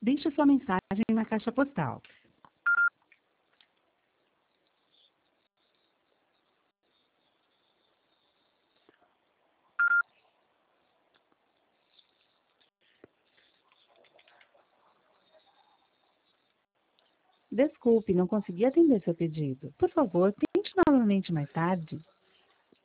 deixe sua mensagem na caixa postal. Desculpe, não consegui atender seu pedido. Por favor, tente novamente mais tarde.